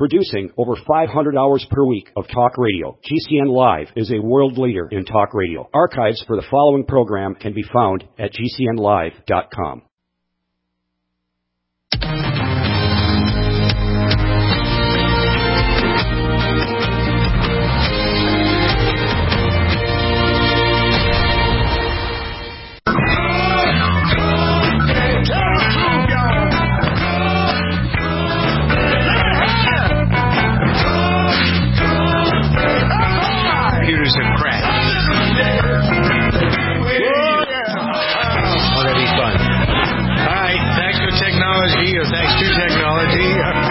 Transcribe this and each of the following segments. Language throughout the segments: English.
Producing over 500 hours per week of talk radio, GCN Live is a world leader in talk radio. Archives for the following program can be found at GCNlive.com. Thanks to technology.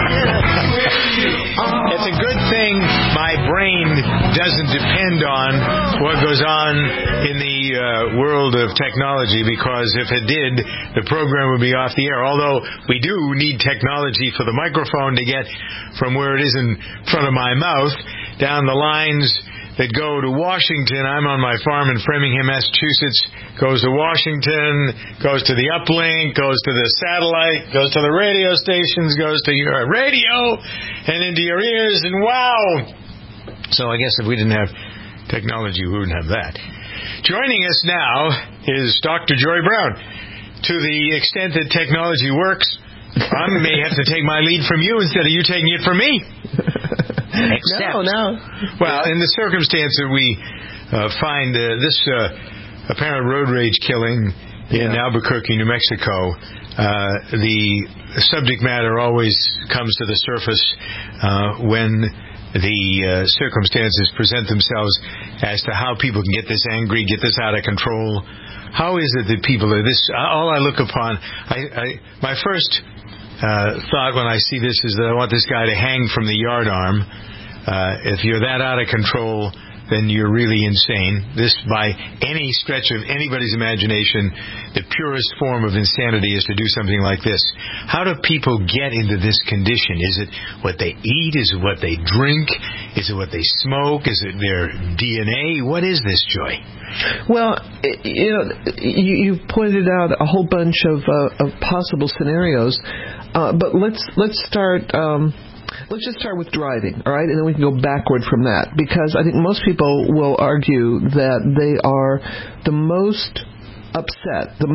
It's a good thing my brain doesn't depend on what goes on in the world of technology, because if it did, the program would be off the air. Although we do need technology for the microphone to get from where it is in front of my mouth down the lines that go to Washington. I'm on my farm in Framingham, Massachusetts. Goes to Washington, goes to the uplink, goes to the satellite, goes to the radio stations, goes to your radio and into your ears, and wow! So I guess if we didn't have technology, we wouldn't have that. Joining us now is Dr. Joy Brown. To the extent that technology works, I may have to take my lead from you instead of you taking it from me. Except, no. Well, in the circumstance that we find this apparent road rage killing in Albuquerque, New Mexico, the subject matter always comes to the surface when the circumstances present themselves as to how people can get this angry, get this out of control. How is it that people are this? All I look upon, my first thought when I see this is that I want this guy to hang from the yardarm. If you're that out of control, then you're really insane. This, by any stretch of anybody's imagination, the purest form of insanity is to do something like this. How do people get into this condition? Is it what they eat? Is it what they drink? Is it what they smoke? Is it their DNA? What is this, Joy? Well, you've pointed out a whole bunch of possible scenarios, but let's start. Let's just start with driving, all right, and then we can go backward from that, because I think most people will argue that they are the most upset, the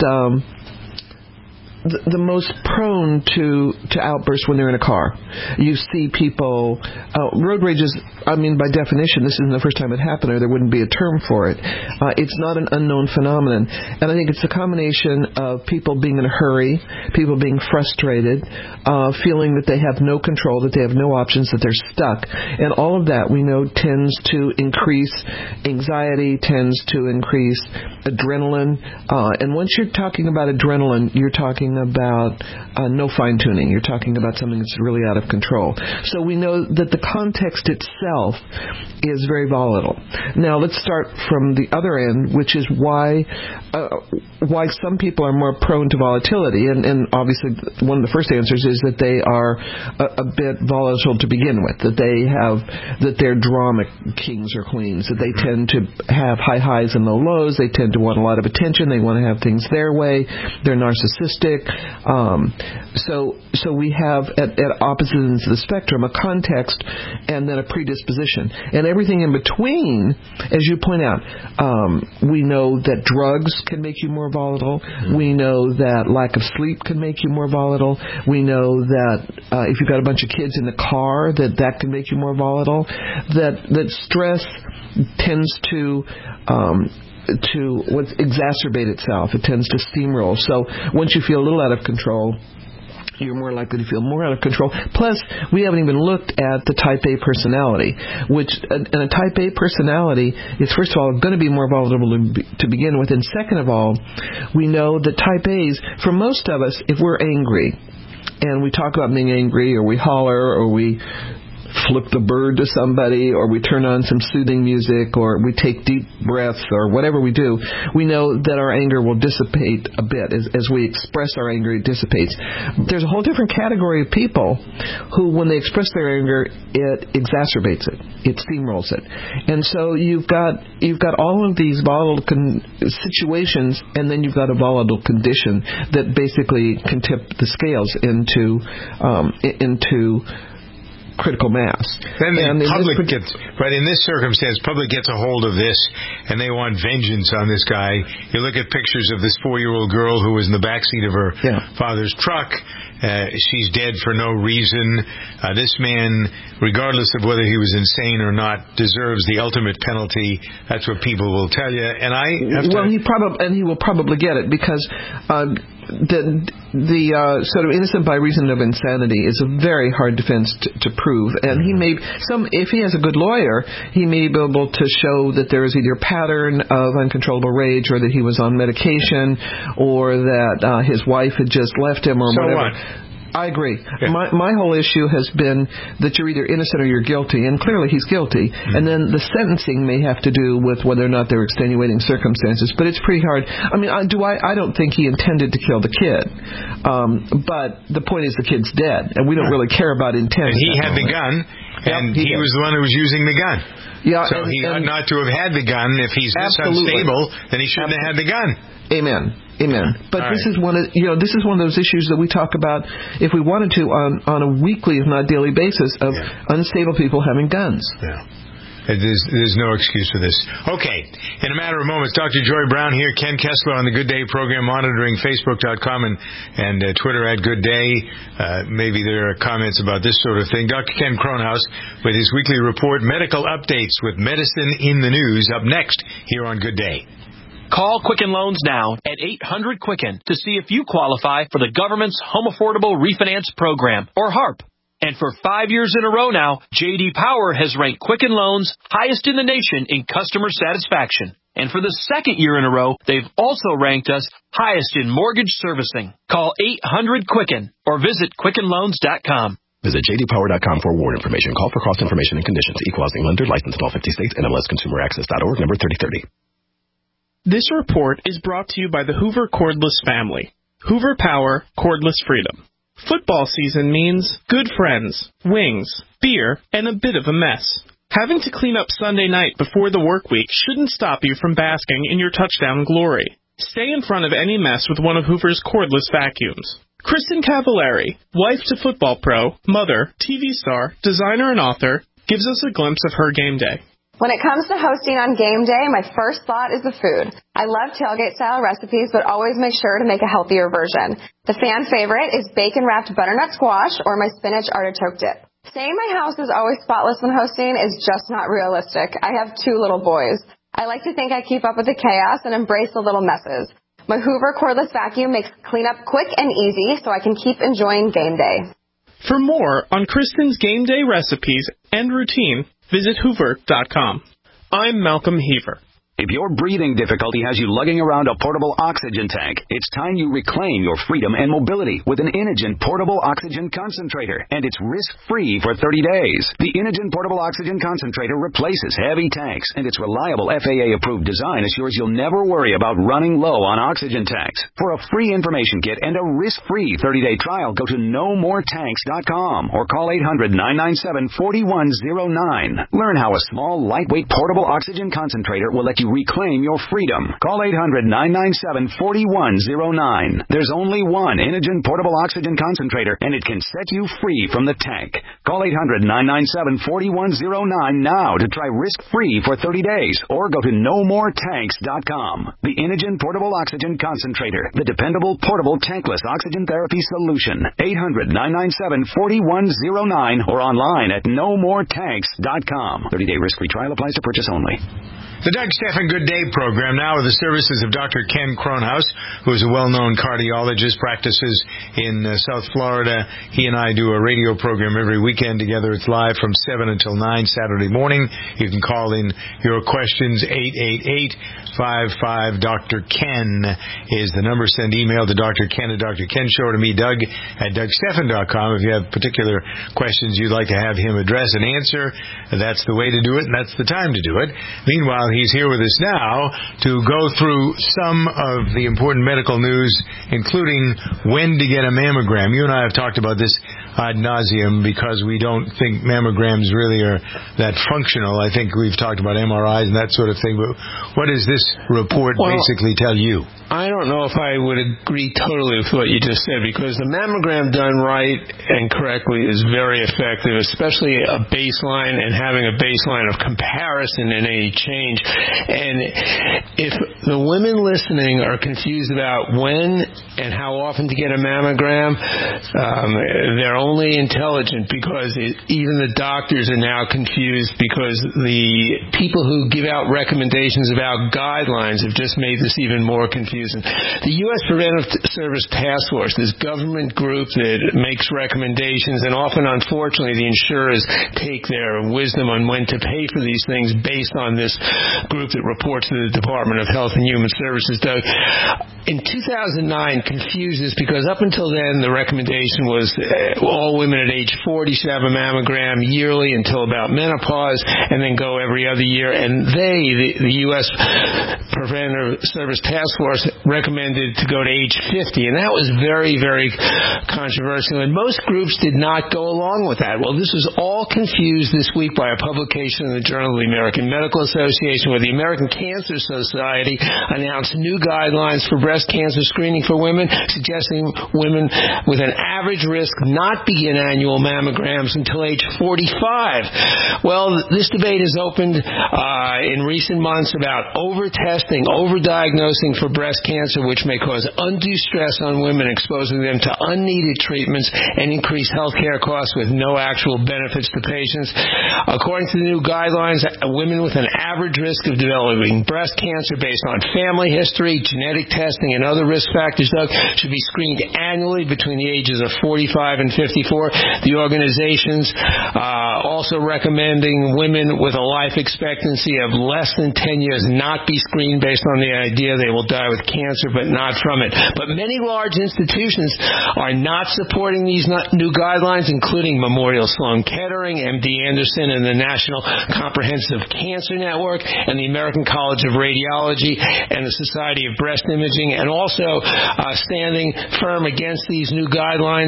most prone to outbursts when they're in a car. You see people, road rage is, I mean, by definition, this isn't the first time it happened, or there wouldn't be a term for it. It's not an unknown phenomenon. And I think it's a combination of people being in a hurry, people being frustrated, feeling that they have no control, that they have no options, that they're stuck. And all of that, we know, tends to increase anxiety, tends to increase adrenaline. And once you're talking about adrenaline, you're talking about no fine-tuning. You're talking about something that's really out of control. So we know that the context itself is very volatile. Now, let's start from the other end, which is why some people are more prone to volatility. And obviously, one of the first answers is that they are a bit volatile to begin with, that they're drama kings or queens, that they tend to have high highs and low lows. They tend to want a lot of attention. They want to have things their way. They're narcissistic. So we have at opposite ends of the spectrum a context and then a predisposition, and everything in between. As you point out, we know that drugs can make you more volatile. We know that lack of sleep can make you more volatile. We know that if you've got a bunch of kids in the car, that can make you more volatile. That stress tends to exacerbate itself. It tends to steamroll. So once you feel a little out of control, you're more likely to feel more out of control. Plus, we haven't even looked at the type A personality, and a type A personality is, first of all, going to be more vulnerable to begin with, and second of all, we know that type A's, for most of us, if we're angry, and we talk about being angry, or we holler, or we flip the bird to somebody, or we turn on some soothing music, or we take deep breaths, or whatever we do, we know that our anger will dissipate a bit. As we express our anger, it dissipates. There's a whole different category of people who, when they express their anger, it exacerbates it. It steamrolls it. And so you've got all of these volatile situations, and then you've got a volatile condition that basically can tip the scales into critical mass. Then the public gets, in this circumstance, public gets a hold of this, and they want vengeance on this guy. You look at pictures of this 4-year-old girl who was in the backseat of her father's truck. She's dead for no reason. This man, regardless of whether he was insane or not, deserves the ultimate penalty. That's what people will tell you. And he will probably get it, because the sort of innocent by reason of insanity is a very hard defense to prove. And if he has a good lawyer, he may be able to show that there is either a pattern of uncontrollable rage, or that he was on medication, or that his wife had just left him, or whatever. What? I agree. Yeah. My whole issue has been that you're either innocent or you're guilty, and clearly he's guilty. Mm-hmm. And then the sentencing may have to do with whether or not there are extenuating circumstances. But it's pretty hard. I mean, I don't think he intended to kill the kid. But the point is the kid's dead, and we don't really care about intent. And he had the gun, and he was the one who was using the gun. Yeah, so he ought not to have had the gun. If he's this unstable, then he shouldn't have had the gun. Amen. But this is one of those issues that we talk about, if we wanted to, on a weekly, if not daily basis, of unstable people having guns. Yeah. There's no excuse for this. Okay. In a matter of moments, Dr. Joy Brown here, Ken Kessler on the Good Day program, monitoring Facebook.com and Twitter at Good Day. Maybe there are comments about this sort of thing. Dr. Ken Kronhaus with his weekly report, Medical Updates with Medicine in the News, up next here on Good Day. Call Quicken Loans now at 800-QUICKEN to see if you qualify for the government's Home Affordable Refinance Program, or HARP. And for 5 years in a row now, J.D. Power has ranked Quicken Loans highest in the nation in customer satisfaction. And for the second year in a row, they've also ranked us highest in mortgage servicing. Call 800-QUICKEN or visit QuickenLoans.com. Visit jdpower.com for award information. Call for cost information and conditions. Equal housing lender, licensed in all 50 states, NMLSConsumerAccess.org, number 3030. This report is brought to you by the Hoover Cordless family. Hoover Power, Cordless Freedom. Football season means good friends, wings, beer, and a bit of a mess. Having to clean up Sunday night before the work week shouldn't stop you from basking in your touchdown glory. Stay in front of any mess with one of Hoover's cordless vacuums. Kristen Cavallari, wife to football pro, mother, TV star, designer, and author, gives us a glimpse of her game day. When it comes to hosting on game day, my first thought is the food. I love tailgate-style recipes, but always make sure to make a healthier version. The fan favorite is bacon-wrapped butternut squash or my spinach artichoke dip. Saying my house is always spotless when hosting is just not realistic. I have 2 little boys. I like to think I keep up with the chaos and embrace the little messes. My Hoover cordless vacuum makes cleanup quick and easy so I can keep enjoying game day. For more on Kristen's game day recipes and routine, visit Hoover.com. I'm Malcolm Heaver. If your breathing difficulty has you lugging around a portable oxygen tank, it's time you reclaim your freedom and mobility with an Inogen portable oxygen concentrator, and it's risk-free for 30 days. The Inogen portable oxygen concentrator replaces heavy tanks, and its reliable FAA-approved design assures you'll never worry about running low on oxygen tanks. For a free information kit and a risk-free 30-day trial, go to nomoretanks.com or call 800-997-4109. Learn how a small, lightweight portable oxygen concentrator will let you reclaim your freedom. Call 800-997-4109. There's only one Inogen portable oxygen concentrator, and it can set you free from the tank. Call 800-997-4109 now to try risk-free for 30 days, or go to nomoretanks.com. The Inogen portable oxygen concentrator, the dependable portable tankless oxygen therapy solution. 800-997-4109 or online at nomoretanks.com. 30-day risk-free trial applies to purchase only. The Doug Stephan Good Day program now with the services of Dr. Ken Kronhaus, who is a well-known cardiologist, practices in South Florida. He and I do a radio program every weekend together. It's live from 7 until 9 Saturday morning. You can call in your questions. 888-55-Dr. Ken is the number. Send email to Dr. Ken at Dr. Ken Show, or to me, Doug at DougStephan.com. If you have particular questions you'd like to have him address and answer, that's the way to do it, and that's the time to do it. Meanwhile, he's here with us now to go through some of the important medical news, including when to get a mammogram. You and I have talked about this ad nauseum because we don't think mammograms really are that functional. I think we've talked about MRIs and that sort of thing, but what does this report basically tell you? I don't know if I would agree totally with what you just said, because the mammogram done right and correctly is very effective, especially a baseline and having a baseline of comparison in any change. And if the women listening are confused about when and how often to get a mammogram, they're only intelligent, because even the doctors are now confused, because the people who give out recommendations about guidelines have just made this even more confusing. The U.S. Preventive Service Task Force, this government group that makes recommendations, and often, unfortunately, the insurers take their wisdom on when to pay for these things based on this group that reports to the Department of Health and Human Services. Doug, in 2009, confused this, because up until then, the recommendation was all women at age 40 should have a mammogram yearly until about menopause, and then go every other year. And the U.S. Preventive Service Task Force recommended to go to age 50, and that was very, very controversial, and most groups did not go along with that. Well, this was all confused this week by a publication in the Journal of the American Medical Association, where the American Cancer Society announced new guidelines for breast cancer screening for women, suggesting women with an average risk not begin annual mammograms until age 45. Well, this debate has opened in recent months about over-testing, over-diagnosing for breast cancer, which may cause undue stress on women, exposing them to unneeded treatments and increase health care costs with no actual benefits to patients. According to the new guidelines, women with an average risk of developing breast cancer based on family history, genetic testing, and other risk factors should be screened annually between the ages of 45 and 54. The organization's also recommending women with a life expectancy of less than 10 years not be screened, based on the idea they will die with cancer, but not from it. But many large institutions are not supporting these new guidelines, including Memorial Sloan Kettering, MD Anderson, and the National Comprehensive Cancer Network, and the American College of Radiology, and the Society of Breast Imaging. And also standing firm against these new guidelines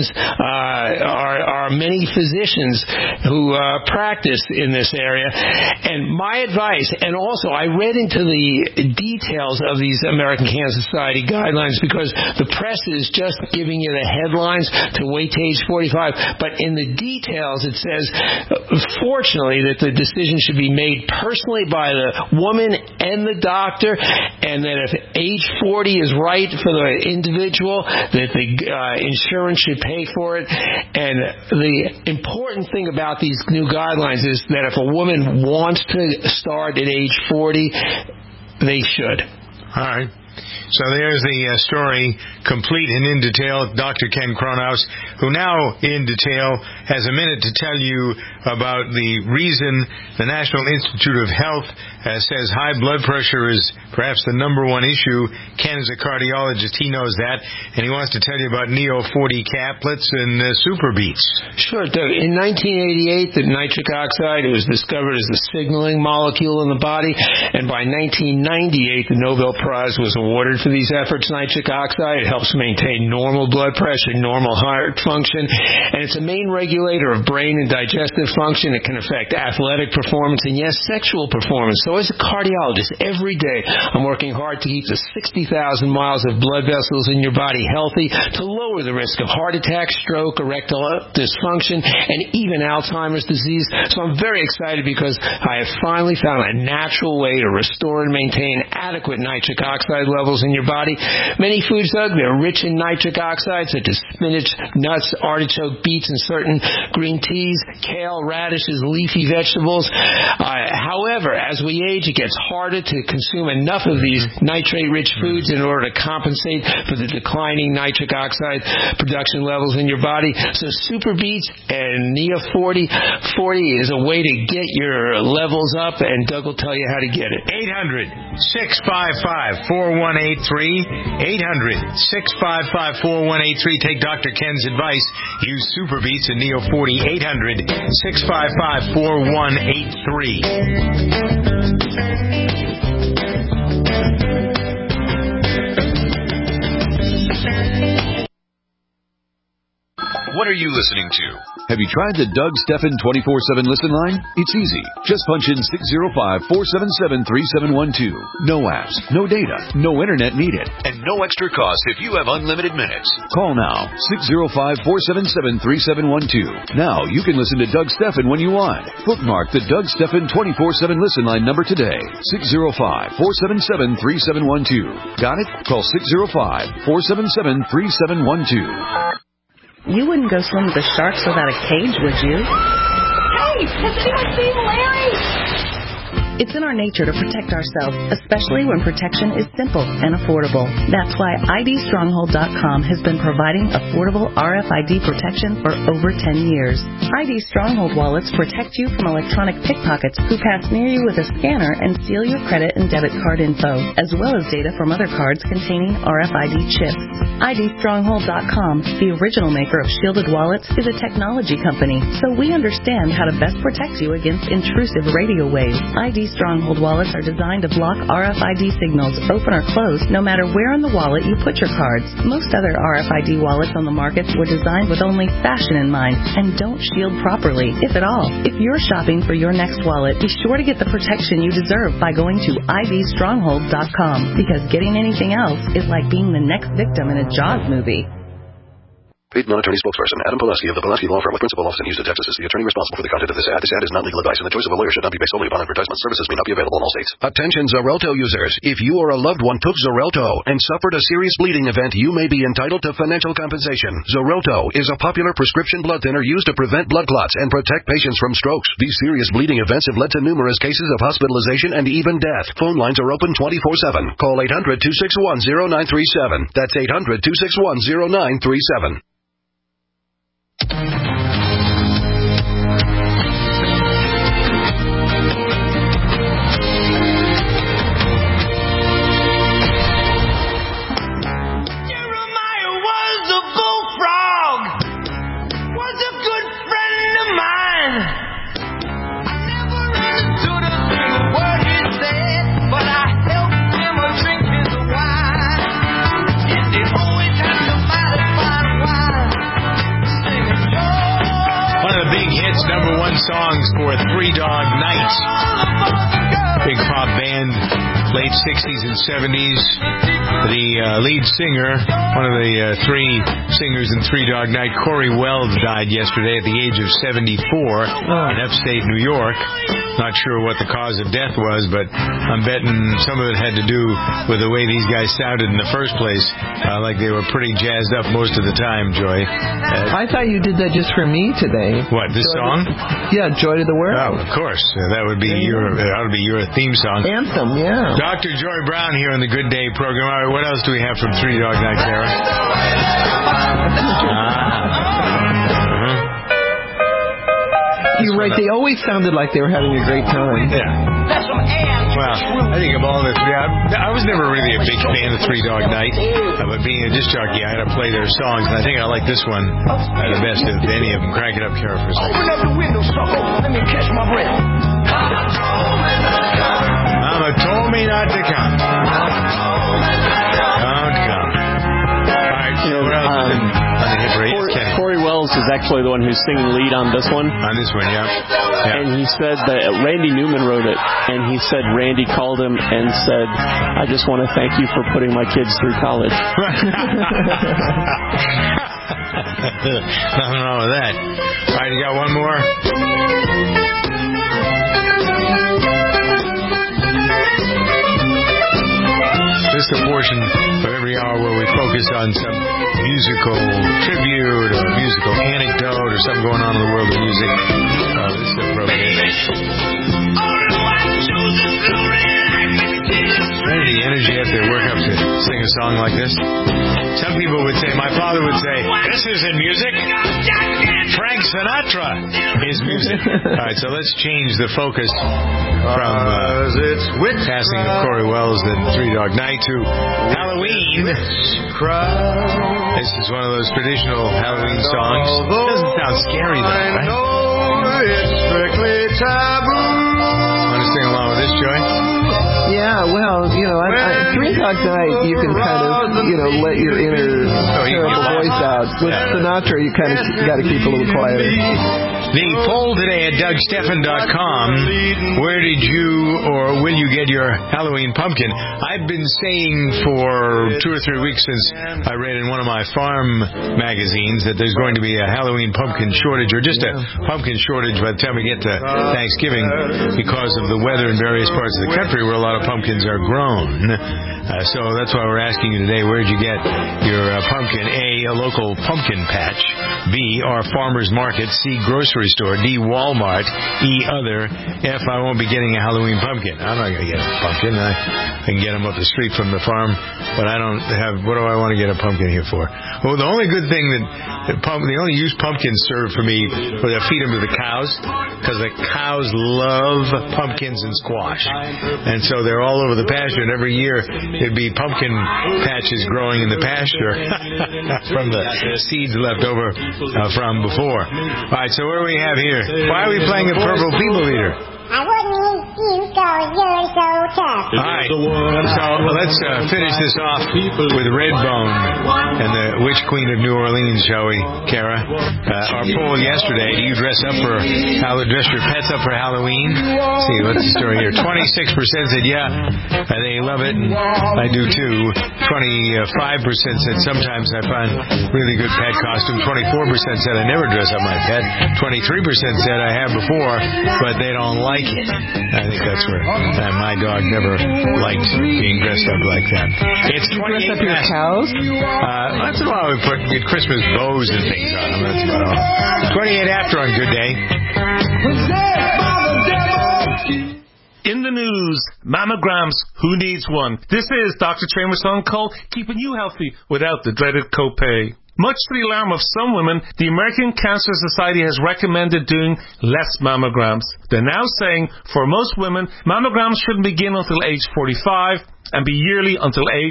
are many physicians who practice in this area. And my advice, and also I read into the details of these American Cancer Society guidelines, because the press is just giving you the headlines to wait to age 45, but in the details it says, fortunately, that the decision should be made personally by the woman and the doctor, and that if age 40 is right for the individual, that the insurance should pay for it. And the important thing about these new guidelines is that if a woman wants to start at age 40, they should. All right. So there's the story, complete and in detail. Dr. Ken Kronhaus, who now in detail has a minute to tell you about the reason the National Institute of Health says high blood pressure is perhaps the number one issue. Ken is a cardiologist. He knows that. And he wants to tell you about Neo 40 caplets and Super Beats. Sure, Doug. In 1988, the nitric oxide was discovered as a signaling molecule in the body. And by 1998, the Nobel Prize was awarded for these efforts. Nitric oxide, it helps maintain normal blood pressure, normal heart function, and it's a main regulator of brain and digestive function. It can affect athletic performance and, yes, sexual performance. So as a cardiologist, every day I'm working hard to keep the 60,000 miles of blood vessels in your body healthy, to lower the risk of heart attack, stroke, erectile dysfunction, and even Alzheimer's disease. So I'm very excited, because I have finally found a natural way to restore and maintain adequate nitric oxide levels in your body. Many foods, Doug, they're rich in nitric oxide, such as spinach, nuts, artichoke, beets, and certain green teas, kale, radishes, leafy vegetables. However, as we age, it gets harder to consume enough of these nitrate-rich foods in order to compensate for the declining nitric oxide production levels in your body. So Super Beets and Neo 40 is a way to get your levels up, and Doug will tell you how to get it. 800-655-4183. 800-655-4183. Take Dr. Ken's advice. Use Super Beets and Neo 40. 800-655-4183. What What are you listening to? Have you tried the Doug Stephan 24/7 listen line? It's easy. Just punch in 605-477-3712. No apps, no data, no internet needed, and no extra cost if you have unlimited minutes. Call now, 605-477-3712. Now you can listen to Doug Stephan when you want. Bookmark the Doug Stephan 24/7 listen line number today. 605-477-3712. Got it? Call 605-477-3712. You wouldn't go swim with the sharks without a cage, would you? Hey, has anyone seen Larry? It's in our nature to protect ourselves, especially when protection is simple and affordable. That's why IDStronghold.com has been providing affordable RFID protection for over 10 years. ID Stronghold wallets protect you from electronic pickpockets who pass near you with a scanner and steal your credit and debit card info, as well as data from other cards containing RFID chips. IDStronghold.com, the original maker of shielded wallets, is a technology company, so we understand how to best protect you against intrusive radio waves. ID Stronghold wallets are designed to block RFID signals, open or close, no matter where in the wallet you put your cards. Most other RFID wallets on the market were designed with only fashion in mind and don't shield properly, if at all. If you're shopping for your next wallet, be sure to get the protection you deserve by going to IDStronghold.com, because getting anything else is like being the next victim in a Jaws movie. Paid non-attorney spokesperson Adam Pulaski of the Pulaski Law Firm with principal office in Houston, Texas is the attorney responsible for the content of this ad. This ad is not legal advice, and the choice of a lawyer should not be based solely upon advertisement. Services may not be available in all states. Attention Xarelto users. If you or a loved one took Xarelto and suffered a serious bleeding event, you may be entitled to financial compensation. Xarelto is a popular prescription blood thinner used to prevent blood clots and protect patients from strokes. These serious bleeding events have led to numerous cases of hospitalization and even death. Phone lines are open 24/7. Call 800-261-0937. That's 800-261-0937. Number one songs for Three Dog Night. Big pop band, late 60s and 70s. The lead singer, one of the three singers in Three Dog Night, Corey Wells, died yesterday at the age of 74 in upstate New York. Not sure what the cause of death was, but I'm betting some of it had to do with the way these guys sounded in the first place. Like they were pretty jazzed up most of the time, Joy. I thought you did that just for me today. What, this song? Yeah, Joy to the World. Oh, of course. That would be your theme song. Anthem, yeah. Dr. Joy Brown here on the Good Day program. All right, what else do we have from Three Dog Night, Sarah? You're right. They always sounded like they were having a great time. Yeah. Well, I think of all the three, I was never really a big fan of Three Dog Night, but being a disc jockey, I had to play their songs, and I think I like this one the best of any of them. Crank it up, Kara, for a second. Open up the window, sucker. Let me catch my breath. Mama told me not to come. Don't come. All right, what else on the hit rate? Corey Wells is actually the one who's singing lead on this one. On this one, yeah. And he said that Randy Newman wrote it, and he said Randy called him and said, I just want to thank you for putting my kids through college. Nothing wrong with that. All right, you got one more? This is the portion of every hour where we focus on some musical tribute or musical anecdote or something going on in the world of music. This is appropriate. The energy you have to work up to sing a song like this. Some people would say, my father would say, this isn't music. Frank Sinatra is music. All right, so let's change the focus from passing of Corey Wells and Three Dog Night to Halloween. This is one of those traditional Halloween songs. It doesn't sound scary though, right? It's strictly taboo. Want to sing along with this, Joy? Yeah, well, you know, talk tonight, you can kind of, let your inner terrible voice out. With Sinatra, you kind of got to keep a little quieter. The poll today at DougStephan.com, where did you or will you get your Halloween pumpkin? I've been saying for 2 or 3 weeks since I read in one of my farm magazines that there's going to be a Halloween pumpkin shortage, or just a pumpkin shortage by the time we get to Thanksgiving because of the weather in various parts of the country where a lot of pumpkins are grown. So that's why we're asking you today, where did you get your pumpkin? A local pumpkin patch. B, our farmer's market. C, grocery store. D, Walmart. E, other. F, I won't be getting a Halloween pumpkin. I'm not going to get a pumpkin. I can get them up the street from the farm, but I don't have, what do I want to get a pumpkin here for? Well, the only good thing the only use pumpkins serve for me was to feed them to the cows, because the cows love pumpkins and squash. And so they're all over the pasture, and every year there'd be pumpkin patches growing in the pasture from the seeds left over from before. All right, so what do we have here? Why are we playing a Purple People Eater? I wouldn't eat you, so you're so tough. All right, so let's finish this off with Redbone and the Witch Queen of New Orleans, shall we, Kara? Our poll yesterday, do you dress your pets up for Halloween? Let's see, what's the story here? 26% said yeah, they love it, and I do too. 25% said sometimes I find really good pet costume. 24% said I never dress up my pet. 23% said I have before, but they don't like it. I think that's where my dog never liked being dressed up like that. It's 28 dress up your cows? Once in a while we get Christmas bows and things on them. That's about all. 28 after on Good Day. In the news, mammograms, who needs one? This is Dr. Chambers on call, keeping you healthy without the dreaded copay. Much to the alarm of some women, the American Cancer Society has recommended doing less mammograms. They're now saying, for most women, mammograms shouldn't begin until age 45 and be yearly until age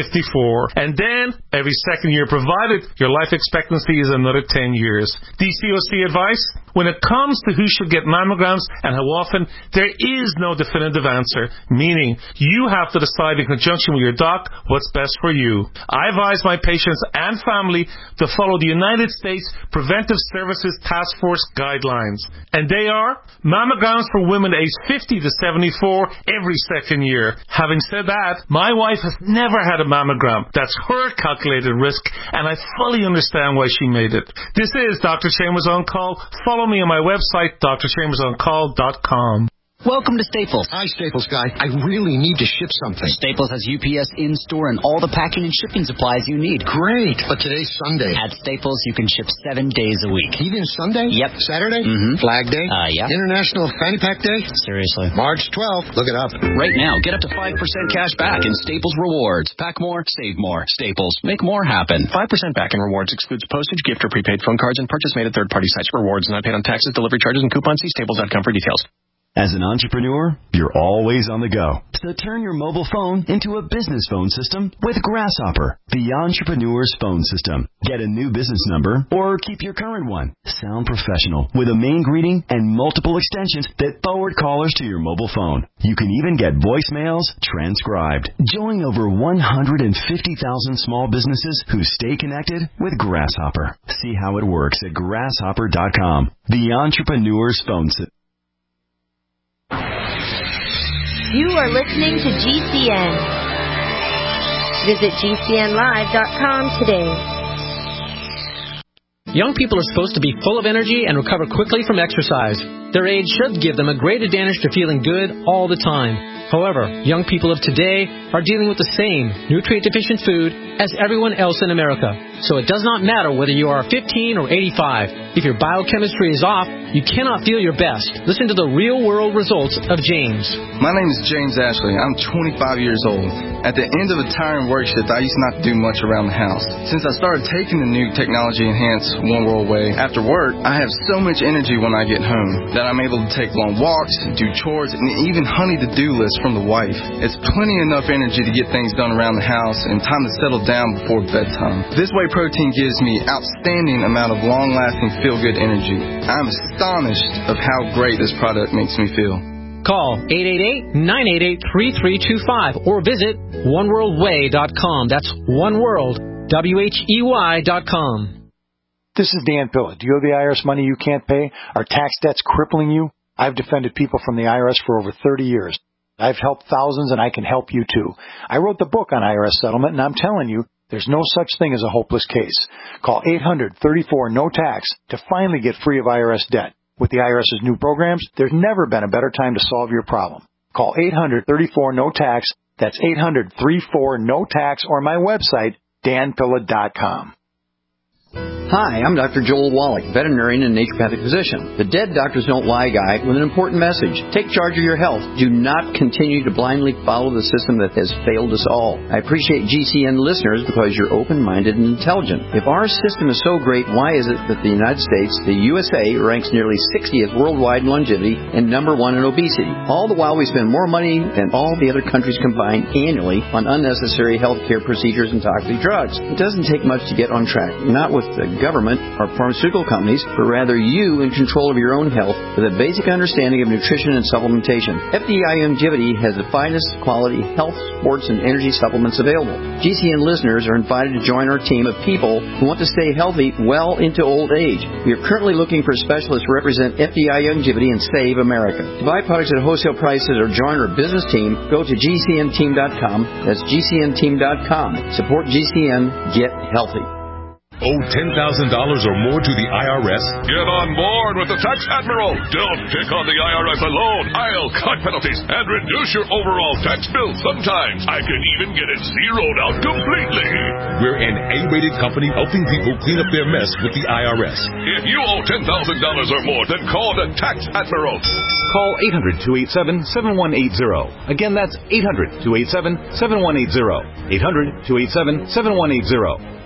54. And then, every second year, provided your life expectancy is another 10 years. DCOC advice? When it comes to who should get mammograms and how often, there is no definitive answer, meaning you have to decide in conjunction with your doc what's best for you. I advise my patients and family to follow the United States Preventive Services Task Force guidelines. And they are mammograms for women aged 50 to 74 every second year. Having said that, my wife has never had a mammogram. That's her calculated risk, and I fully understand why she made it. This is Dr. Chambers on Call. Follow me on my website, drchambersoncall.com. Welcome to Staples. Hi, Staples guy. I really need to ship something. Staples has UPS in-store and all the packing and shipping supplies you need. Great. But today's Sunday. At Staples, you can ship 7 days a week. Even Sunday? Yep. Saturday? Mm-hmm. Flag Day? Yeah. International Fanny Pack Day? Seriously. March 12th. Look it up. Right now, get up to 5% cash back in Staples Rewards. Pack more, save more. Staples. Make more happen. 5% back in rewards excludes postage, gift, or prepaid phone cards and purchase made at third-party sites. Rewards not paid on taxes, delivery charges, and coupons. See Staples.com for details. As an entrepreneur, you're always on the go. So turn your mobile phone into a business phone system with Grasshopper, the entrepreneur's phone system. Get a new business number or keep your current one. Sound professional with a main greeting and multiple extensions that forward callers to your mobile phone. You can even get voicemails transcribed. Join over 150,000 small businesses who stay connected with Grasshopper. See how it works at grasshopper.com, the entrepreneur's phone system. You are listening to GCN. Visit GCNlive.com today. Young people are supposed to be full of energy and recover quickly from exercise. Their age should give them a great advantage to feeling good all the time. However, young people of today are dealing with the same nutrient-deficient food as everyone else in America. So it does not matter whether you are 15 or 85. If your biochemistry is off, you cannot feel your best. Listen to the real-world results of James. My name is James Ashley. I'm 25 years old. At the end of a tiring work shift, I used not to do much around the house. Since I started taking the new technology-enhanced One World Way, after work, I have so much energy when I get home that I'm able to take long walks, do chores, and even honey to-do lists from the wife. It's plenty enough energy to get things done around the house and time to settle down before bedtime. This Whey protein gives me outstanding amount of long-lasting feel-good energy. I'm astonished of how great this product makes me feel. Call 888-988-3325 or visit oneworldway.com. That's oneworld.com. This is Dan Pilla. Do you owe the IRS money you can't pay? Are tax debts crippling you? I've defended people from the IRS for over 30 years. I've helped thousands, and I can help you too. I wrote the book on IRS settlement, and I'm telling you, there's no such thing as a hopeless case. Call 800-34-NO-TAX to finally get free of IRS debt. With the IRS's new programs, there's never been a better time to solve your problem. Call 800-34-NO-TAX. That's 800-34-NO-TAX, or my website, danpilla.com. Hi, I'm Dr. Joel Wallach, veterinarian and naturopathic physician. The Dead Doctors Don't Lie guy with an important message. Take charge of your health. Do not continue to blindly follow the system that has failed us all. I appreciate GCN listeners because you're open-minded and intelligent. If our system is so great, why is it that the United States, the USA, ranks nearly 60th worldwide in longevity and number 1 in obesity? All the while we spend more money than all the other countries combined annually on unnecessary health care procedures and toxic drugs. It doesn't take much to get on track. Not with the government or pharmaceutical companies, but rather you in control of your own health with a basic understanding of nutrition and supplementation. FDI Longevity has the finest quality health, sports, and energy supplements available. GCN listeners are invited to join our team of people who want to stay healthy well into old age. We are currently looking for specialists to represent FDI Longevity and Save America. To buy products at wholesale prices or join our business team, go to GCNteam.com. That's GCNteam.com. Support GCN. Get healthy. Owe $10,000 or more to the IRS? Get on board with the Tax Admiral. Don't pick on the IRS alone. I'll cut penalties and reduce your overall tax bill. Sometimes I can even get it zeroed out completely. We're an A-rated company helping people clean up their mess with the IRS. If you owe $10,000 or more, then call the Tax Admiral. Call 800-287-7180. Again, that's 800-287-7180. 800-287-7180.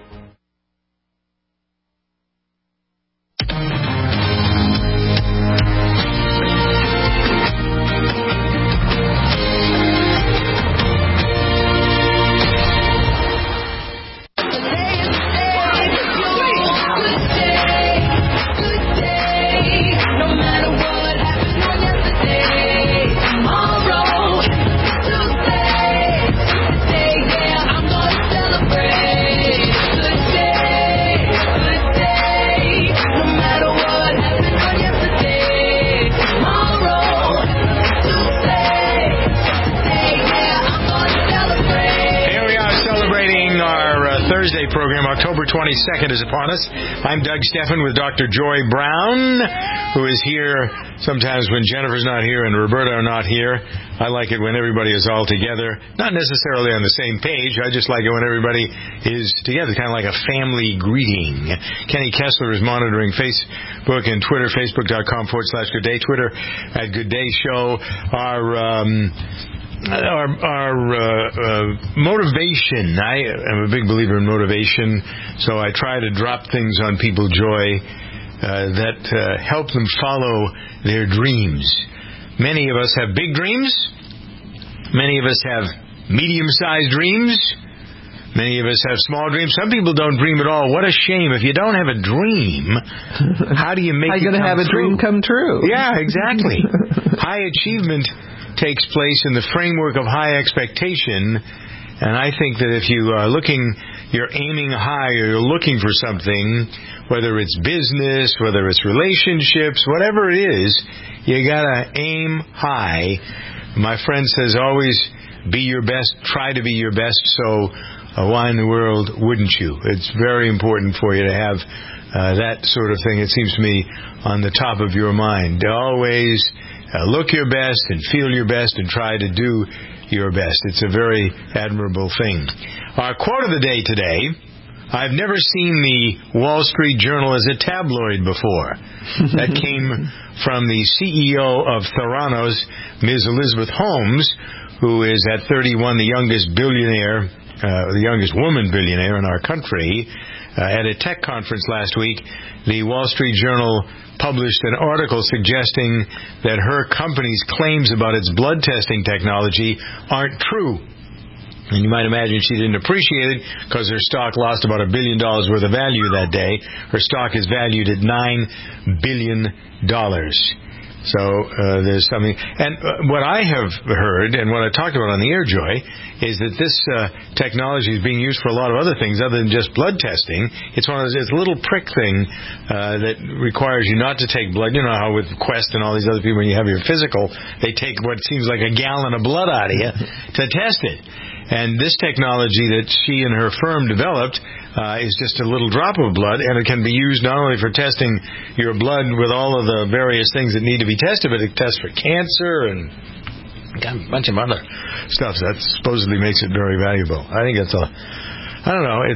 Program. October 22nd is upon us. I'm Doug Steffen with Dr. Joy Brown, who is here sometimes when Jennifer's not here and Roberta are not here. I like it when everybody is all together, not necessarily on the same page. I just like it when everybody is together, kind of like a family greeting. Kenny Kessler is monitoring Facebook and Twitter, facebook.com/Good Day, Twitter @GoodDayShow. Our motivation. I am a big believer in motivation, so I try to drop things on people, Joy, that help them follow their dreams. Many of us have big dreams. Many of us have medium-sized dreams. Many of us have small dreams. Some people don't dream at all. What a shame. If you don't have a dream, how do you make it come true? How are you going to have a dream come true? Yeah, exactly. High achievement takes place in the framework of high expectation, and I think that if you are you're aiming high, or you're looking for something, whether it's business, whether it's relationships, whatever it is, you gotta aim high. My friend says always be your best, try to be your best, so why in the world wouldn't you? It's very important for you to have that sort of thing, it seems to me, on the top of your mind. Always look your best and feel your best and try to do your best. It's a very admirable thing. Our quote of the day today: I've never seen the Wall Street Journal as a tabloid before. That came from the CEO of Theranos, Ms. Elizabeth Holmes, who is at 31 the youngest woman billionaire in our country. At a tech conference last week, the Wall Street Journal published an article suggesting that her company's claims about its blood testing technology aren't true. And you might imagine she didn't appreciate it because her stock lost about $1 billion worth of value that day. Her stock is valued at $9 billion. So there's something. And what I have heard and what I talked about on the air, Joy, is that this technology is being used for a lot of other things other than just blood testing. It's one of those, it's a little prick thing that requires you not to take blood. You know how with Quest and all these other people, when you have your physical, they take what seems like a gallon of blood out of you to test it. And this technology that she and her firm developed is just a little drop of blood, and it can be used not only for testing your blood with all of the various things that need to be tested, but it tests for cancer and a bunch of other stuff that supposedly makes it very valuable. I think it's I don't know,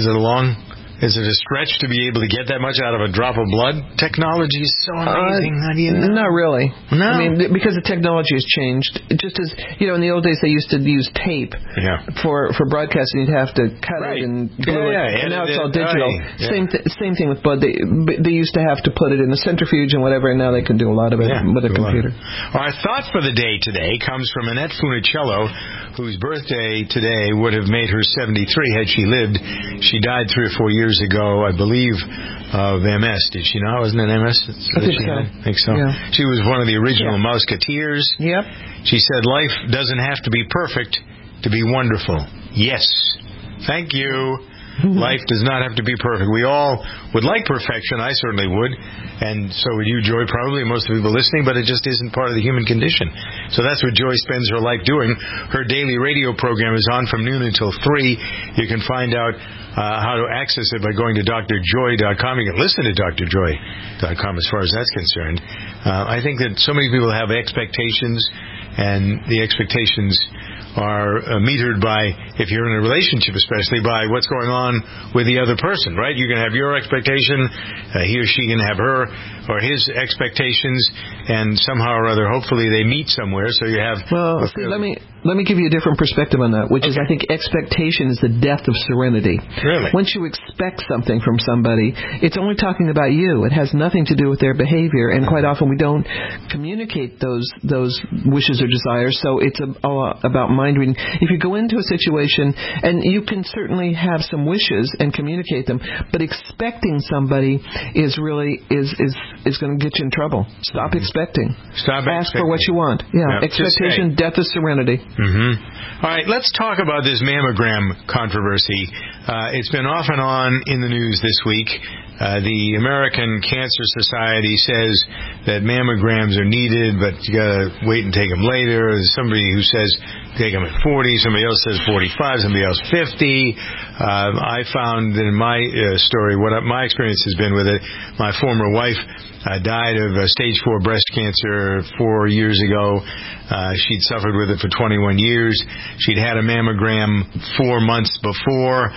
is it a stretch to be able to get that much out of a drop of blood? Technology is so amazing. How do you know? Not really. No. I mean, because the technology has changed. Just as, in the old days they used to use tape for broadcasting. You'd have to cut it and glue it. And now it's all digital. Same thing with blood. They used to have to put it in the centrifuge and whatever, and now they can do a lot of it with a computer. Our thought for the day today comes from Annette Funicello, whose birthday today would have made her 73 had she lived. She died 3 or 4 years ago, I believe, of MS. Did she not? Wasn't it MS? I think so. Yeah. She was one of the original Musketeers. Yep. She said, life doesn't have to be perfect to be wonderful. Yes. Thank you. Life does not have to be perfect. We all would like perfection. I certainly would. And so would you, Joy, probably, and most of the people listening, but it just isn't part of the human condition. So that's what Joy spends her life doing. Her daily radio program is on from noon until 3. You can find out how to access it by going to drjoy.com. You can listen to drjoy.com as far as that's concerned. I think that so many people have expectations, and the expectations are metered by, if you're in a relationship especially, by what's going on with the other person, right? You can have your expectation, he or she can have her or his expectations, and somehow or other, hopefully they meet somewhere, so you have... Well, see, let me give you a different perspective on that, which is I think expectation is the death of serenity. Really? Once you expect something from somebody, it's only talking about you. It has nothing to do with their behavior, and quite often we don't communicate those wishes or desires, so it's about mind reading. If you go into a situation, and you can certainly have some wishes and communicate them, but expecting somebody is going to get you in trouble. Stop expecting. Ask for what you want. Yeah. Expectation, death of serenity. Mm-hmm. All right, let's talk about this mammogram controversy. It's been off and on in the news this week. The American Cancer Society says that mammograms are needed, but you got to wait and take them later. There's somebody who says take them at 40. Somebody else says 45. Somebody else 50. I found in my story what my experience has been with it. My former wife died of stage 4 breast cancer 4 years ago. She'd suffered with it for 21 years. She'd had a mammogram 4 months before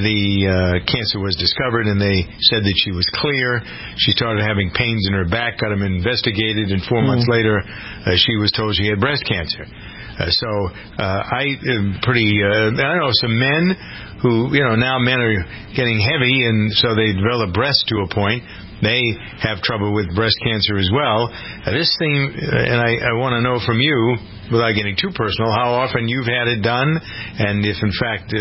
the cancer was discovered, and they said that she was clear. She started having pains in her back, got them investigated, and 4 months later she was told she had breast cancer. So I am pretty, I know some men who, now men are getting heavy, and so they develop breasts to a point. They have trouble with breast cancer as well. This thing, and I want to know from you, without getting too personal, how often you've had it done, and if in fact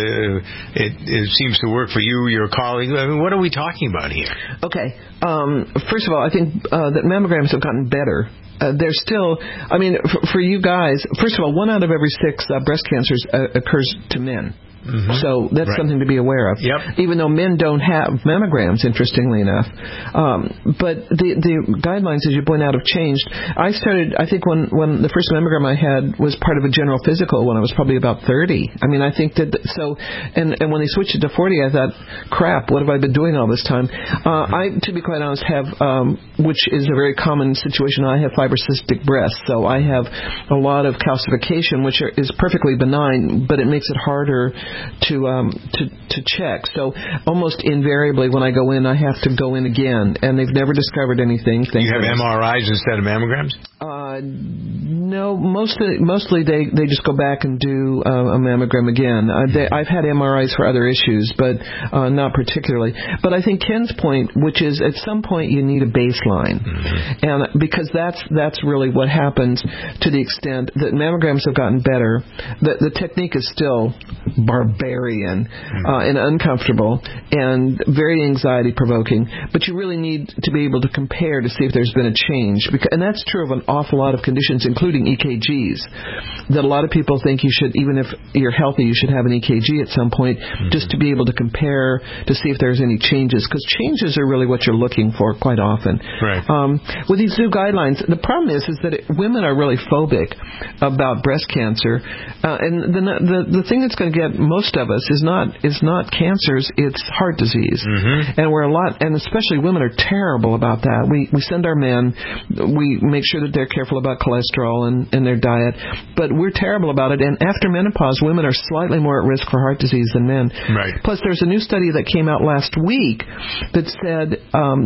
it seems to work for you, your colleague. I mean, what are we talking about here? Okay. First of all, I think that mammograms have gotten better. They're still, for you guys, first of all, 1 out of every 6 breast cancers occurs to men. Mm-hmm. So that's something to be aware of. Yep. Even though men don't have mammograms, interestingly enough. But the guidelines, as you point out, have changed. I started, I think, when the first mammogram I had was part of a general physical when I was probably about 30. I think that, so, and when they switched it to 40, I thought, crap, what have I been doing all this time? I, to be quite honest, have, which is a very common situation, I have fibrocystic breasts. So I have a lot of calcification, which is perfectly benign, but it makes it harder to check. So almost invariably when I go in, I have to go in again, and they've never discovered anything. You have MRIs instead of mammograms? No, mostly they just go back and do a mammogram again. I've had MRIs for other issues, but not particularly. But I think Ken's point, which is at some point you need a baseline, and because that's really what happens to the extent that mammograms have gotten better. The technique is still barbarian and uncomfortable and very anxiety provoking, but you really need to be able to compare to see if there's been a change, and that's true of awful lot of conditions, including EKGs, that a lot of people think you should, even if you're healthy, you should have an EKG at some point, just to be able to compare to see if there's any changes, because changes are really what you're looking for quite often. Right. With these new guidelines, the problem is that women are really phobic about breast cancer, and the thing that's going to get most of us is not cancers, it's heart disease. And especially women are terrible about that. We send our men, we make sure that they're careful about cholesterol and their diet, but we're terrible about it. And after menopause, women are slightly more at risk for heart disease than men. Right. Plus, there's a new study that came out last week that said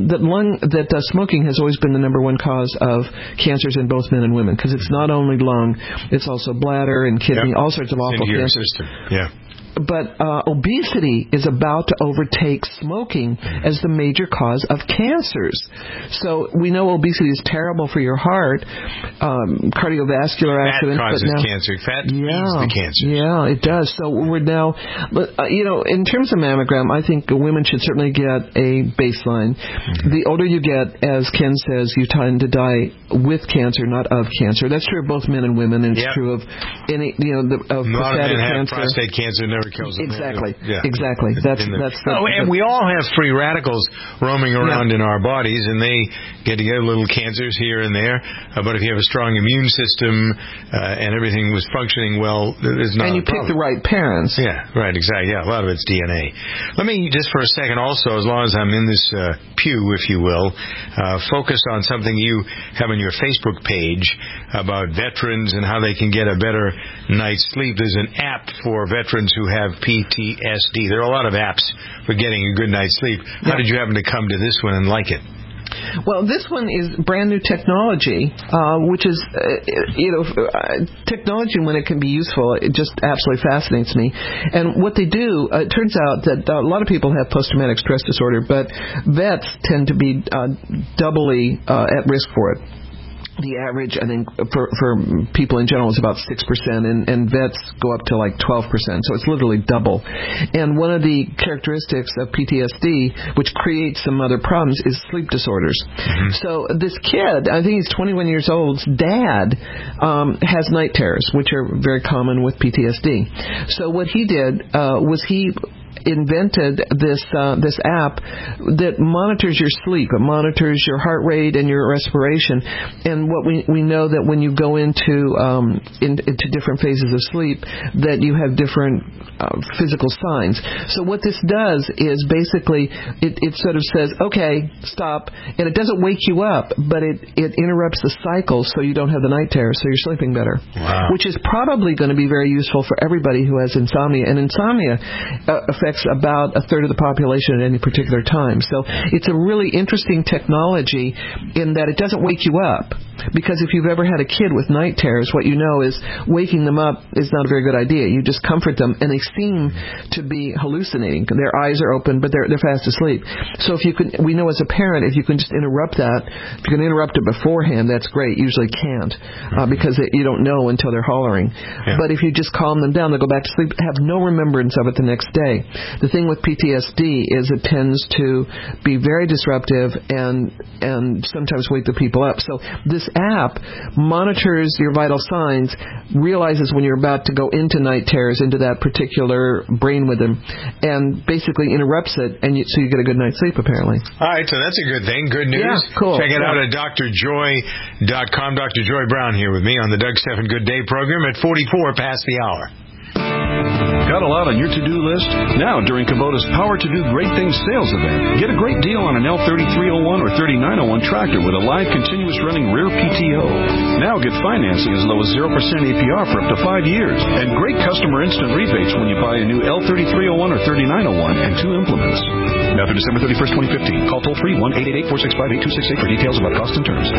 that smoking has always been the number one cause of cancers in both men and women, because it's not only lung, it's also bladder and kidney, all sorts of awful cancers. Yeah. But obesity is about to overtake smoking as the major cause of cancers. So we know obesity is terrible for your heart, cardiovascular accidents. Fat causes cancer. Fat feeds the cancer. Yeah, it does. So we're now, in terms of mammogram, I think women should certainly get a baseline. The older you get, as Ken says, you tend to die with cancer, not of cancer. That's true of both men and women, and it's true of any, of prostatic cancer. Prostate cancer never kills them. Exactly. Yeah. Exactly. And we all have free radicals roaming around in our bodies, and they get little cancers here and there. But if you have a strong immune system and everything was functioning well, there's not. And you pick the right parents. Yeah. Right. Exactly. Yeah. A lot of it's DNA. Let me just for a second, also, as long as I'm in this pew, if you will, focus on something you have on your Facebook page about veterans and how they can get a better night's sleep. There's an app for veterans who have PTSD. There are a lot of apps for getting a good night's sleep. How did you happen to come to this one and like it? Well, this one is brand new technology, which is, technology when it can be useful, it just absolutely fascinates me. And what they do, it turns out that a lot of people have post-traumatic stress disorder, but vets tend to be doubly at risk for it. The average, I think, for people in general is about 6%, and vets go up to like 12%, so it's literally double. And one of the characteristics of PTSD, which creates some other problems, is sleep disorders. So this kid, I think he's 21 years old's dad, has night terrors, which are very common with PTSD. So what he did was he invented this app that monitors your sleep. It monitors your heart rate and your respiration. And what we know that when you go into different phases of sleep, that you have different physical signs. So what this does is basically it sort of says, okay, stop, and it doesn't wake you up, but it interrupts the cycle so you don't have the night terrors, so you're sleeping better. Wow. Which is probably going to be very useful for everybody who has insomnia. And insomnia affects about a third of the population at any particular time. So it's a really interesting technology in that it doesn't wake you up. Because if you've ever had a kid with night terrors, what you know is waking them up is not a very good idea. You just comfort them, and they seem to be hallucinating. Their eyes are open, but they're fast asleep. So we know as a parent, if you can just interrupt that, if you can interrupt it beforehand, that's great. Usually can't, because you don't know until they're hollering. Yeah. But if you just calm them down, they'll go back to sleep, have no remembrance of it the next day. The thing with PTSD is it tends to be very disruptive and sometimes wake the people up. So this app monitors your vital signs, realizes when you're about to go into night terrors, into that particular brain rhythm, and basically interrupts it, and so you get a good night's sleep, apparently. All right, so that's a good thing. Good news. Yeah, cool. Check it out at drjoy.com. Dr. Joy Brown here with me on the Doug Stephan Good Day program at 44 past the hour. Got a lot on your to-do list? Now, during Kubota's Power to Do Great Things sales event, get a great deal on an L3301 or 3901 tractor with a live continuous running rear PTO. Now get financing as low as 0% APR for up to 5 years, and great customer instant rebates when you buy a new L3301 or 3901 and 2 implements. Now through December 31st, 2015. Call toll-free 1-888-465-8268 for details about cost and terms.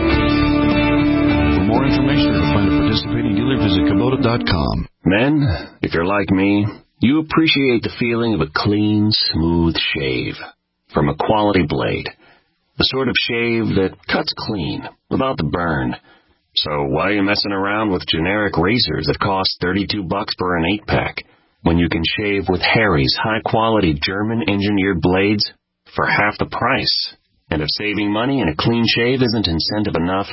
For more information or to find a participating dealer, visit Kubota.com. Men, if you're like me, you appreciate the feeling of a clean, smooth shave from a quality blade. The sort of shave that cuts clean, without the burn. So why are you messing around with generic razors that cost $32 for an 8-pack when you can shave with Harry's high-quality German-engineered blades for half the price? And if saving money and a clean shave isn't incentive enough,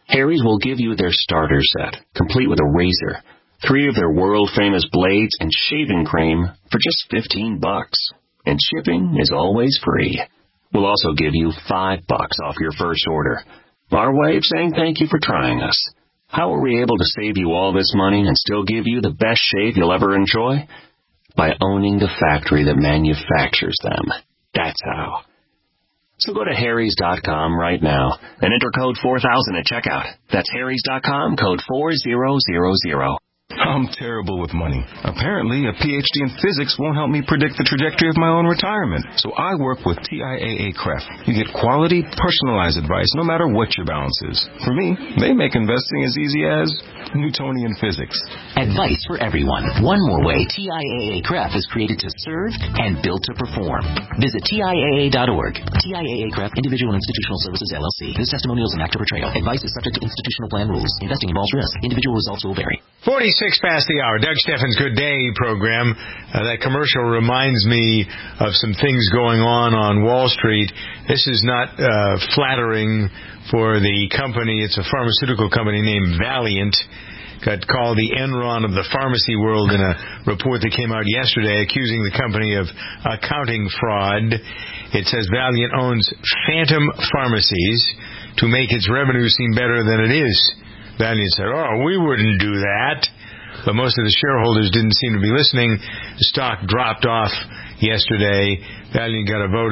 Harry's will give you their starter set, complete with a razor, 3 of their world-famous blades, and shaving cream for just $15. And shipping is always free. We'll also give you $5 off your first order. Our way of saying thank you for trying us. How are we able to save you all this money and still give you the best shave you'll ever enjoy? By owning the factory that manufactures them. That's how. So go to harrys.com right now and enter code 4000 at checkout. That's harrys.com, code 4000. I'm terrible with money. Apparently, a PhD in physics won't help me predict the trajectory of my own retirement. So I work with TIAA-CREF. You get quality, personalized advice no matter what your balance is. For me, they make investing as easy as Newtonian physics. Advice for everyone. One more way TIAA-CREF is created to serve and built to perform. Visit TIAA.org. TIAA-CREF, Individual Institutional Services, LLC. This testimonial is an accurate portrayal. Advice is subject to institutional plan rules. Investing involves risk. Individual results will vary. 46 past the hour. Doug Steffens' Good Day program. That commercial reminds me of some things going on Wall Street. This is not flattering for the company. It's a pharmaceutical company named Valeant. Got called the Enron of the pharmacy world in a report that came out yesterday accusing the company of accounting fraud. It says Valeant owns phantom pharmacies to make its revenue seem better than it is. Valeant said, we wouldn't do that. But most of the shareholders didn't seem to be listening. The stock dropped off yesterday. Valeant got a vote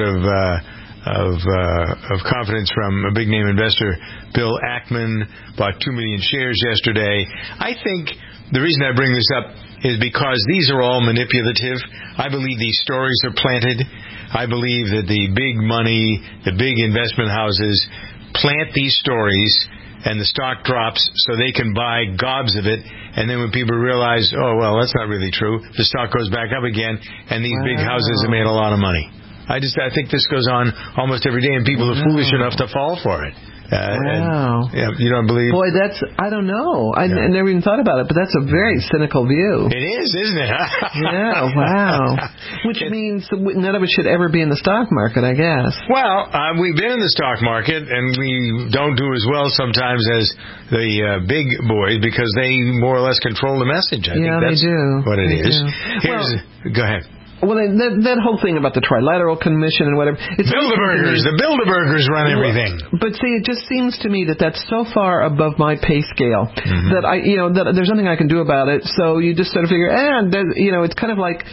of confidence from a big-name investor, Bill Ackman, bought 2 million shares yesterday. I think the reason I bring this up is because these are all manipulative. I believe these stories are planted. I believe that the big money, the big investment houses plant these stories, and the stock drops so they can buy gobs of it, and then when people realize, that's not really true, the stock goes back up again, and these big houses have made a lot of money. I think this goes on almost every day, and people are foolish enough to fall for it. Wow. And, you don't believe? Boy, I don't know. I never even thought about it, but that's a very cynical view. It is, isn't it? Yeah, wow. Which means none of us should ever be in the stock market, I guess. Well, we've been in the stock market, and we don't do as well sometimes as the big boys because they more or less control the message. I think that's what it is. Go ahead. Well, that whole thing about the Trilateral Commission and whatever. The Bilderbergers run everything. But see, it just seems to me that that's so far above my pay scale that that there's nothing I can do about it. So you just sort of figure, it's kind of like,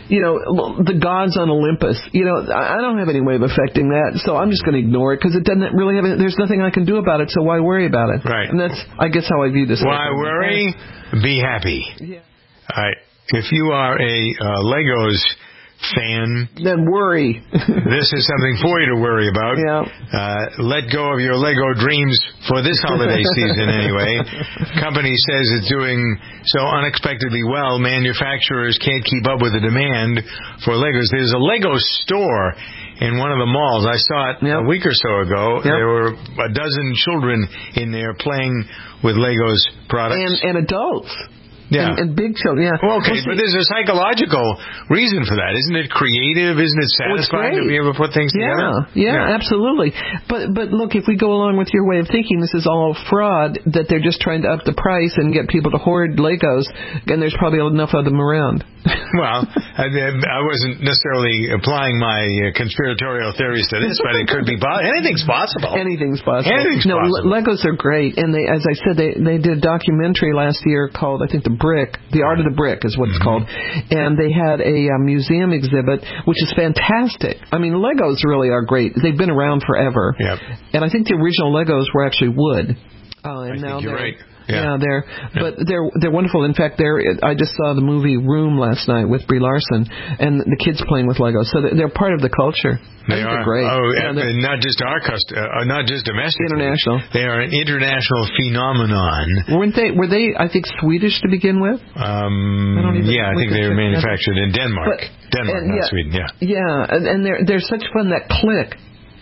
the gods on Olympus. I don't have any way of affecting that, so I'm just going to ignore it because it doesn't really have. There's nothing I can do about it, so why worry about it? Right. And that's, I guess, how I view this. Why worry? Be happy. Yeah. All right. If you are a Legos fan, then worry. This is something for you to worry about. Yeah. Let go of your Lego dreams for this holiday season anyway. Company says it's doing so unexpectedly well, manufacturers can't keep up with the demand for Legos. There's a Lego store in one of the malls. I saw it a week or so ago. There were a dozen children in there playing with Legos products. And adults. Yeah. And big children, yeah. Well, okay, but there's a psychological reason for that. Isn't it creative? Isn't it satisfying to be able to put things together? Yeah, absolutely. But look, if we go along with your way of thinking, this is all fraud, that they're just trying to up the price and get people to hoard Legos, and there's probably enough of them around. Well, I wasn't necessarily applying my conspiratorial theories to this, but it could be anything's possible. Anything's possible. Anything's possible. Legos are great, and they, as I said, they did a documentary last year called, I think, The Art of the Brick is what it's called, and they had a museum exhibit, which is fantastic. I mean, Legos really are great. They've been around forever. Yep. And I think the original Legos were actually wood. And I think you're right. Yeah, they're wonderful. In fact, I just saw the movie Room last night with Brie Larson, and the kids playing with Legos. So they're part of the culture. They are great. Not just not just domestic. International. They are an international phenomenon. Were they? I think Swedish to begin with. I think they were manufactured in Denmark. Not Sweden. Yeah. Yeah, and they're such fun. That click.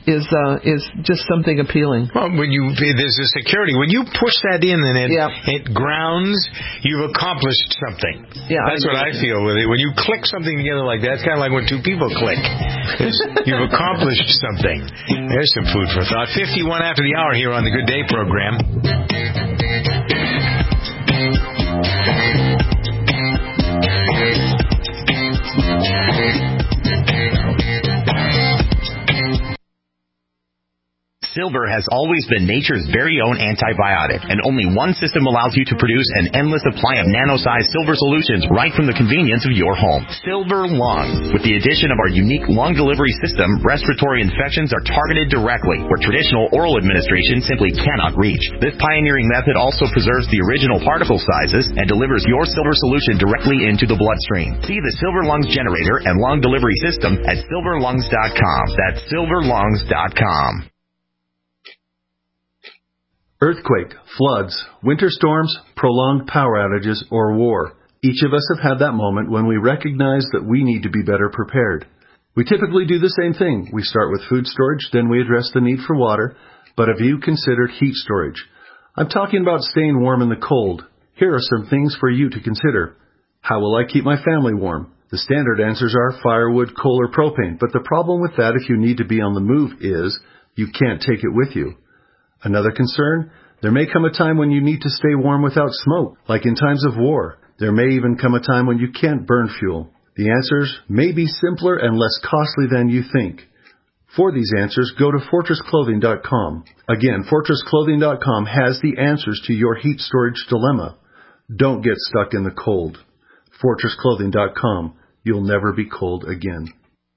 is just something appealing. Well, there's a security. When you push that in and it grounds, you've accomplished something. Yeah, that's what I feel with it. When you click something together like that, it's kind of like when two people click. You've accomplished something. There's some food for thought. 51 after the hour here on the Good Day program. Silver has always been nature's very own antibiotic, and only one system allows you to produce an endless supply of nano-sized silver solutions right from the convenience of your home. Silver Lungs. With the addition of our unique lung delivery system, respiratory infections are targeted directly, where traditional oral administration simply cannot reach. This pioneering method also preserves the original particle sizes and delivers your silver solution directly into the bloodstream. See the Silver Lungs generator and lung delivery system at silverlungs.com. That's silverlungs.com. Earthquake, floods, winter storms, prolonged power outages, or war. Each of us have had that moment when we recognize that we need to be better prepared. We typically do the same thing. We start with food storage, then we address the need for water. But have you considered heat storage? I'm talking about staying warm in the cold. Here are some things for you to consider. How will I keep my family warm? The standard answers are firewood, coal, or propane. But the problem with that if you need to be on the move is you can't take it with you. Another concern, there may come a time when you need to stay warm without smoke, like in times of war. There may even come a time when you can't burn fuel. The answers may be simpler and less costly than you think. For these answers, go to FortressClothing.com. Again, FortressClothing.com has the answers to your heat storage dilemma. Don't get stuck in the cold. FortressClothing.com. You'll never be cold again.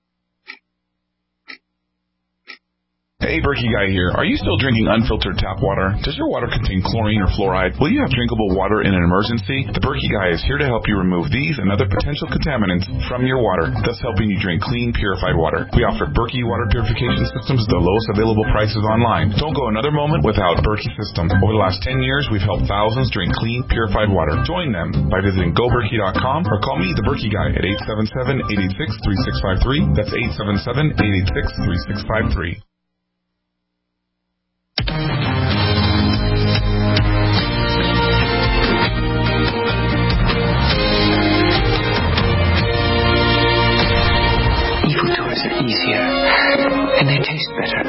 Hey, Berkey Guy here. Are you still drinking unfiltered tap water? Does your water contain chlorine or fluoride? Will you have drinkable water in an emergency? The Berkey Guy is here to help you remove these and other potential contaminants from your water, thus helping you drink clean, purified water. We offer Berkey water purification systems at the lowest available prices online. Don't go another moment without Berkey system. Over the last 10 years, we've helped thousands drink clean, purified water. Join them by visiting GoBerkey.com or call me, the Berkey Guy, at 877-886-3653. That's 877-886-3653. Easier, and they taste better.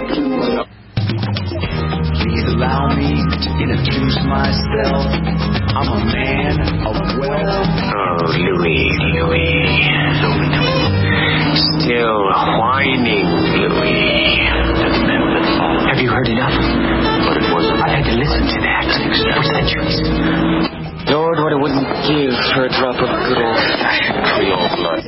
Please allow me to introduce myself. I'm a man of wealth. Oh, Louis. Still whining, Louis. Have you heard enough? But it wasn't. I had to listen to that for centuries. Lord, what I wouldn't give for a drop of good old-fashioned Creole blood.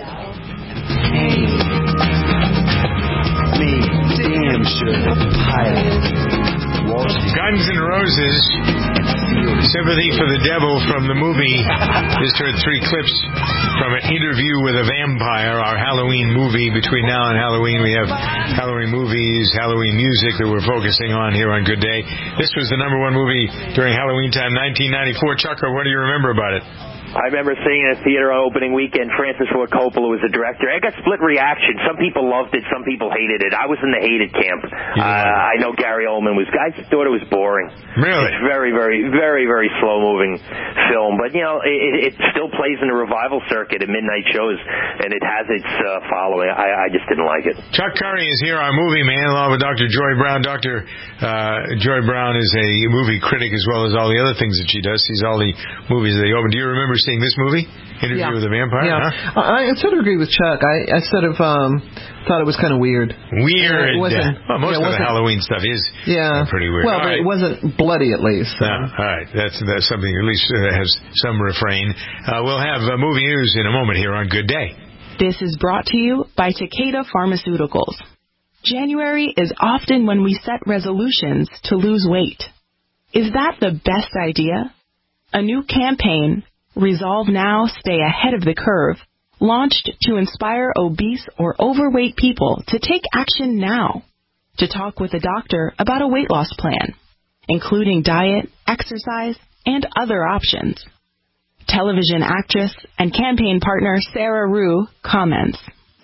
Damn sure pilot. Guns N' Roses, Sympathy for the Devil from the movie. Just heard 3 clips from an interview with a vampire, our Halloween movie. Between now and Halloween, we have Halloween movies, Halloween music that we're focusing on here on Good Day. This was the #1 movie during Halloween time, 1994. Chuck, what do you remember about it? I remember seeing it in a theater on opening weekend. Francis Ford Coppola was the director. I got split reaction. Some people loved it. Some people hated it. I was in the hated camp. I know Gary Oldman was. I thought it was boring. Really? It's very, very, very, very slow-moving film. But, you know, it still plays in the revival circuit at midnight shows, and it has its following. I just didn't like it. Chuck Curry is here, our movie man, along with Dr. Joy Brown. Dr. Joy Brown is a movie critic as well as all the other things that she does. Sees all the movies that they open. Do you remember seeing this movie, Interview with a Vampire? Yeah. Huh? I sort of agree with Chuck. I sort of thought it was kind of weird. Weird. It wasn't, well, most of the Halloween stuff is pretty weird. Well, but it wasn't bloody, at least. So. No, all right. That's something at least has some refrain. We'll have movie news in a moment here on Good Day. This is brought to you by Takeda Pharmaceuticals. January is often when we set resolutions to lose weight. Is that the best idea? A new campaign, Resolve Now, Stay Ahead of the Curve, launched to inspire obese or overweight people to take action now, to talk with a doctor about a weight loss plan, including diet, exercise, and other options. Television actress and campaign partner Sarah Rue comments.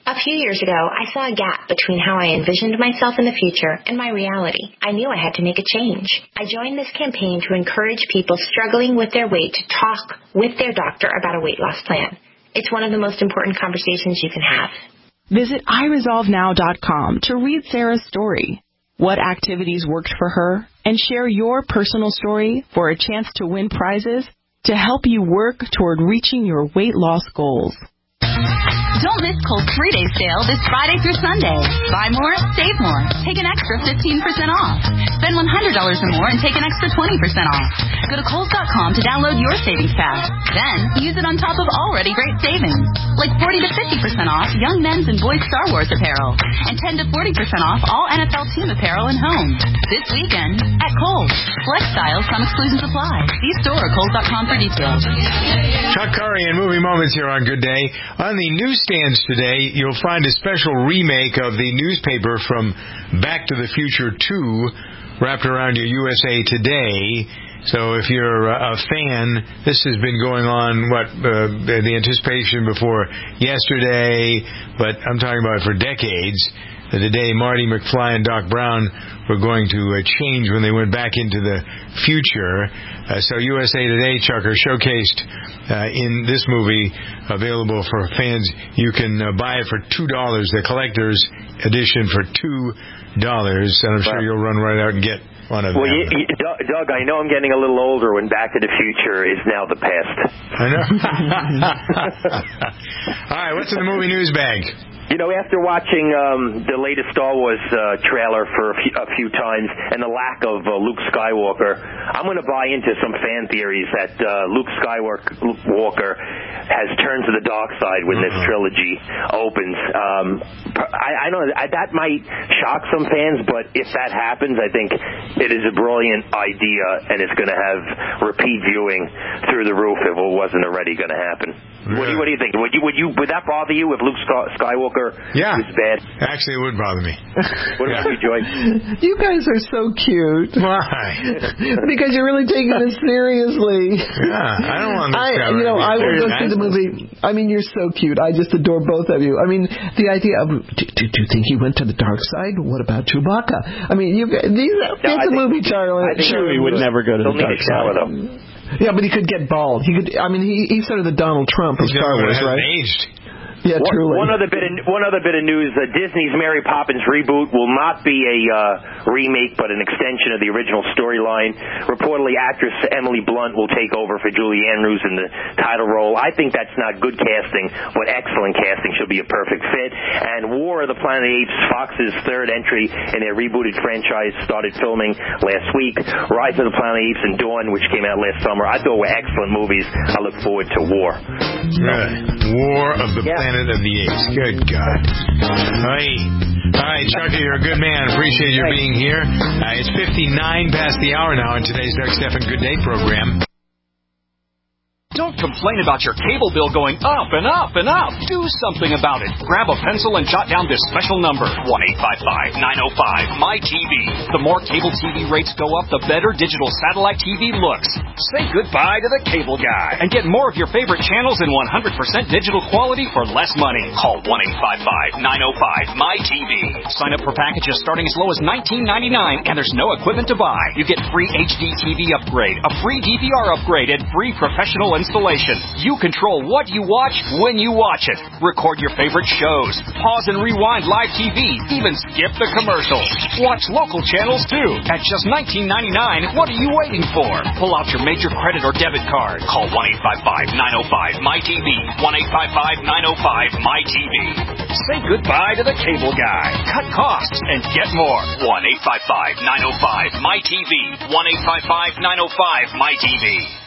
A few years ago, I saw a gap between how I envisioned myself in the future and my reality. I knew I had to make a change. I joined this campaign to encourage people struggling with their weight to talk with their doctor about a weight loss plan. It's one of the most important conversations you can have. Visit iResolveNow.com to read Sarah's story, what activities worked for her, and share your personal story for a chance to win prizes to help you work toward reaching your weight loss goals. Don't miss Kohl's 3-day sale this Friday through Sunday. Buy more, save more. Take an extra 15% off. Spend $100 or more and take an extra 20% off. Go to Kohl's.com to download your savings pack. Then use it on top of already great savings, like 40 to 50% off young men's and boys' Star Wars apparel, and 10 to 40% off all NFL team apparel and home. This weekend at Kohl's. Flex styles, some exclusions apply. See store or Kohl's.com for details. Chuck Curry and Movie Moments here on Good Day. On the newsstands today, you'll find a special remake of the newspaper from Back to the Future 2 wrapped around your USA Today. So if you're a fan, this has been going on, the anticipation before yesterday, but I'm talking about for decades. The day Marty McFly and Doc Brown were going to change when they went back into the future. So USA Today, Chuck, are showcased in this movie, available for fans. You can buy it for $2, the collector's edition for $2, and I'm sure you'll run right out and get one of them. Well, Doug, I know I'm getting a little older when Back to the Future is now the past. I know. All right, what's in the movie news bag? You know, after watching the latest Star Wars trailer for a few times and the lack of Luke Skywalker, I'm going to buy into some fan theories that Luke Skywalker has turned to the dark side when this trilogy opens. I know that might shock some fans, but if that happens, I think it is a brilliant idea, and it's going to have repeat viewing through the roof if it wasn't already going to happen. Really? What do you think? Would that bother you if Luke Skywalker was bad? Actually, it would bother me. What about you, Joy? You guys are so cute. Why? Because you're really taking it seriously. Yeah, I don't want this guy. I will go see the movie. I mean, you're so cute. I just adore both of you. I mean, the idea of, do you think he went to the dark side? What about Chewbacca? I mean, it's a movie, Charlie. Chewie would never go to the dark side. Yeah, but he could get bald. He's sort of the Donald Trump of Star Wars, right? Aged. Yeah, truly. One other bit of news: Disney's Mary Poppins reboot will not be a remake, but an extension of the original storyline. Reportedly, actress Emily Blunt will take over for Julie Andrews in the title role. I think that's not good casting, but excellent casting. She'll be a perfect fit. And War of the Planet of the Apes, Fox's third entry in their rebooted franchise, started filming last week. Rise of the Planet of the Apes and Dawn, which came out last summer, I thought were excellent movies. I look forward to War. War of the Planet of the Apes. Good God. Hey. All right, Chucky, you're a good man. Appreciate your being here. It's 59 past the hour now in today's Doug Stephan Good Day program. Don't complain about your cable bill going up and up and up. Do something about it. Grab a pencil and jot down this special number, 1-855-905-MY-TV. The more cable TV rates go up, the better digital satellite TV looks. Say goodbye to the cable guy and get more of your favorite channels in 100% digital quality for less money. Call 1-855-905-MY-TV. Sign up for packages starting as low as $19.99, and there's no equipment to buy. You get free HD TV upgrade, a free DVR upgrade, and free professional installation. You control what you watch when you watch it. Record your favorite shows. Pause and rewind live TV. Even skip the commercials. Watch local channels too. At just $19.99, what are you waiting for? Pull out your major credit or debit card. Call 1-855-905-MY-TV. 1-855-905-MY-TV. Say goodbye to the cable guy. Cut costs and get more. 1-855-905-MY-TV. 1-855-905-MY-TV.